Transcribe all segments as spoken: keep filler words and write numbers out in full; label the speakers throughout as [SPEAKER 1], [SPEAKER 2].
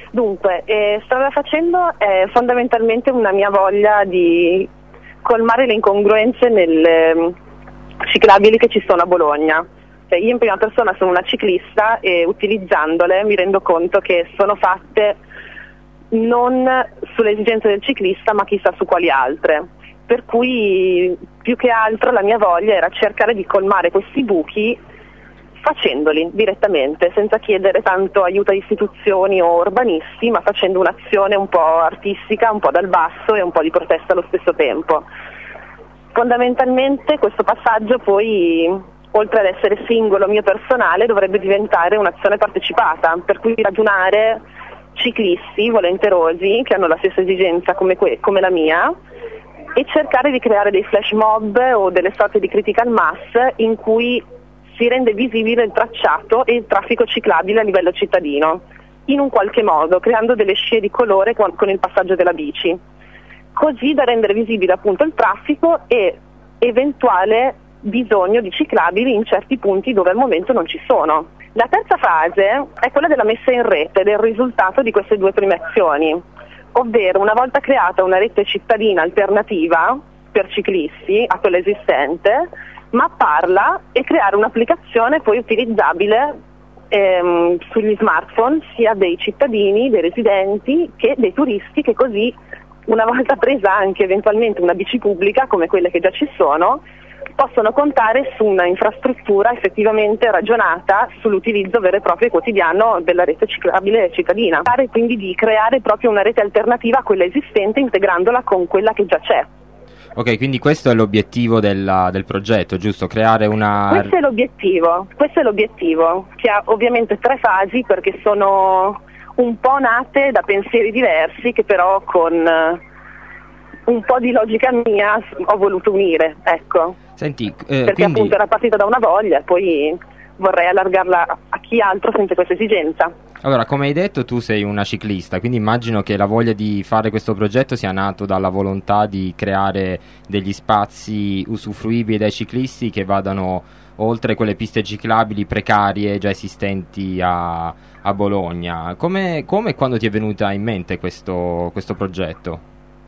[SPEAKER 1] Dunque, eh, strada facendo è fondamentalmente una mia voglia di colmare le incongruenze nelle um, ciclabili che ci sono a Bologna. Cioè, io in prima persona sono una ciclista e utilizzandole mi rendo conto che sono fatte non sulle esigenze del ciclista ma chissà su quali altre. Per cui più che altro la mia voglia era cercare di colmare questi buchi facendoli direttamente, senza chiedere tanto aiuto a istituzioni o urbanisti, ma facendo un'azione un po' artistica, un po' dal basso e un po' di protesta allo stesso tempo. Fondamentalmente questo passaggio poi, oltre ad essere singolo mio personale, dovrebbe diventare un'azione partecipata, per cui ragionare ciclisti volenterosi che hanno la stessa esigenza come, que- come la mia, e cercare di creare dei flash mob o delle sorte di critical mass in cui si rende visibile il tracciato e il traffico ciclabile a livello cittadino, in un qualche modo, creando delle scie di colore con, con il passaggio della bici, così da rendere visibile appunto il traffico e eventuale bisogno di ciclabili in certi punti dove al momento non ci sono. La terza fase è quella della messa in rete, del risultato di queste due prime azioni, ovvero una volta creata una rete cittadina alternativa per ciclisti a quella esistente, mapparla e creare un'applicazione poi utilizzabile ehm, sugli smartphone sia dei cittadini, dei residenti che dei turisti, che così una volta presa anche eventualmente una bici pubblica come quelle che già ci sono, possono contare su una infrastruttura effettivamente ragionata sull'utilizzo vero e proprio e quotidiano della rete ciclabile cittadina. Quindi di creare proprio una rete alternativa a quella esistente integrandola con quella che già c'è.
[SPEAKER 2] Ok, quindi questo è l'obiettivo della, del progetto, giusto? Creare una...
[SPEAKER 1] Questo è l'obiettivo, questo è l'obiettivo, che ha ovviamente tre fasi perché sono un po' nate da pensieri diversi che però con un po' di logica mia ho voluto unire, ecco.
[SPEAKER 2] Senti, eh,
[SPEAKER 1] perché
[SPEAKER 2] quindi...
[SPEAKER 1] appunto era partita da una voglia e poi vorrei allargarla a chi altro sente questa esigenza.
[SPEAKER 2] Allora, come hai detto, tu sei una ciclista, quindi immagino che la voglia di fare questo progetto sia nato dalla volontà di creare degli spazi usufruibili dai ciclisti che vadano oltre quelle piste ciclabili precarie già esistenti a, a Bologna. Come, come e quando ti è venuta in mente questo, questo progetto?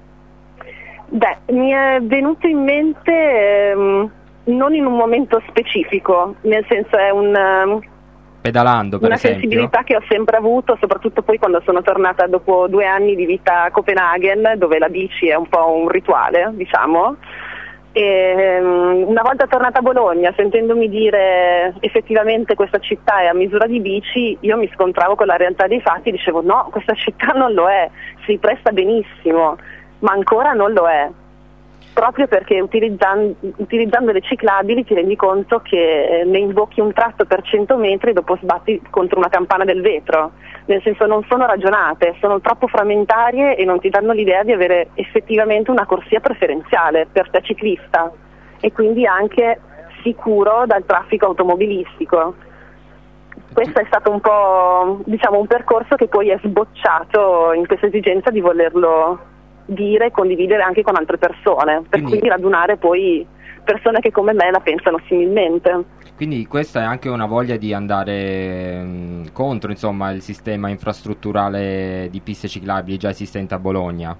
[SPEAKER 1] Beh, mi è venuto in mente ehm, non in un momento specifico, nel senso è un... Um,
[SPEAKER 2] pedalando per
[SPEAKER 1] una
[SPEAKER 2] esempio?
[SPEAKER 1] sensibilità che ho sempre avuto, soprattutto poi quando sono tornata dopo due anni di vita a Copenaghen, dove la bici è un po' un rituale, diciamo. E, um, una volta tornata a Bologna, sentendomi dire effettivamente questa città è a misura di bici, io mi scontravo con la realtà dei fatti e dicevo no, questa città non lo è, si presta benissimo, ma ancora non lo è. Proprio perché utilizzando, utilizzando le ciclabili ti rendi conto che ne imbocchi un tratto per cento metri e dopo sbatti contro una campana del vetro, nel senso non sono ragionate, sono troppo frammentarie e non ti danno l'idea di avere effettivamente una corsia preferenziale per te ciclista e quindi anche sicuro dal traffico automobilistico. Questo è stato un po', diciamo, un percorso che poi è sbocciato in questa esigenza di volerlo dire e condividere anche con altre persone, per
[SPEAKER 2] quindi,
[SPEAKER 1] cui radunare poi persone che come me la pensano similmente.
[SPEAKER 2] Quindi questa è anche una voglia di andare mh, contro, insomma, il sistema infrastrutturale di piste ciclabili già esistente a Bologna?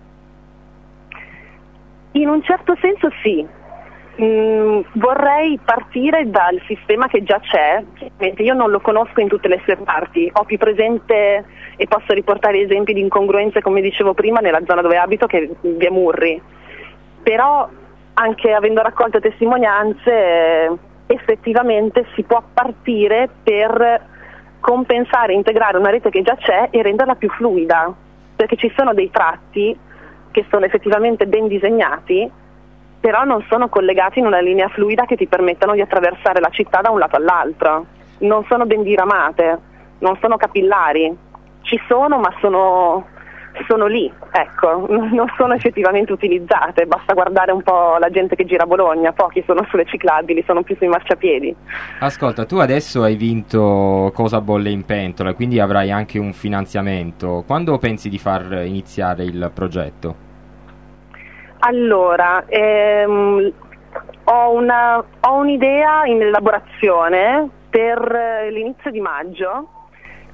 [SPEAKER 1] In un certo senso sì. Mm, vorrei partire dal sistema che già c'è. Io non lo conosco in tutte le sue parti, ho più presente e posso riportare esempi di incongruenze, come dicevo prima, nella zona dove abito, che è via Murri, però anche avendo raccolto testimonianze eh, effettivamente si può partire per compensare, integrare una rete che già c'è e renderla più fluida, perché ci sono dei tratti che sono effettivamente ben disegnati però non sono collegati in una linea fluida che ti permettano di attraversare la città da un lato all'altro, non sono ben diramate, non sono capillari, ci sono ma sono, sono lì, ecco, non sono effettivamente utilizzate, basta guardare un po' la gente che gira a Bologna, pochi sono sulle ciclabili, sono più sui marciapiedi.
[SPEAKER 2] Ascolta, tu adesso hai vinto Cosa bolle in pentola, quindi avrai anche un finanziamento, quando pensi di far iniziare il progetto?
[SPEAKER 1] Allora, ehm, ho, una, ho un'idea in elaborazione per l'inizio di maggio,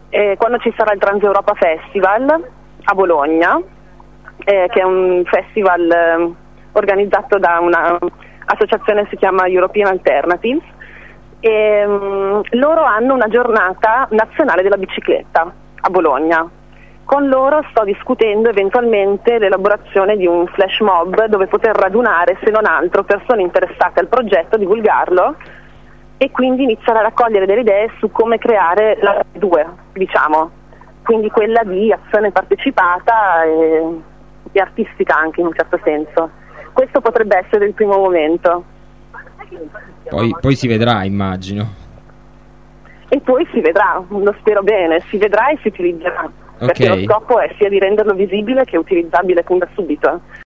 [SPEAKER 1] eh, quando ci sarà il Transeuropa Festival a Bologna, eh, che è un festival eh, organizzato da un'associazione che si chiama European Alternatives, e um, loro hanno una giornata nazionale della bicicletta a Bologna. Con loro sto discutendo eventualmente l'elaborazione di un flash mob dove poter radunare, se non altro, persone interessate al progetto, divulgarlo e quindi iniziare a raccogliere delle idee su come creare la due, diciamo, quindi quella di azione partecipata e, e artistica anche in un certo senso. Questo potrebbe essere il primo momento.
[SPEAKER 2] Poi, poi si vedrà, immagino.
[SPEAKER 1] E poi si vedrà, lo spero bene, si vedrà e si utilizzerà,
[SPEAKER 2] Okay.
[SPEAKER 1] perché lo scopo è sia di renderlo visibile che utilizzabile fin da subito.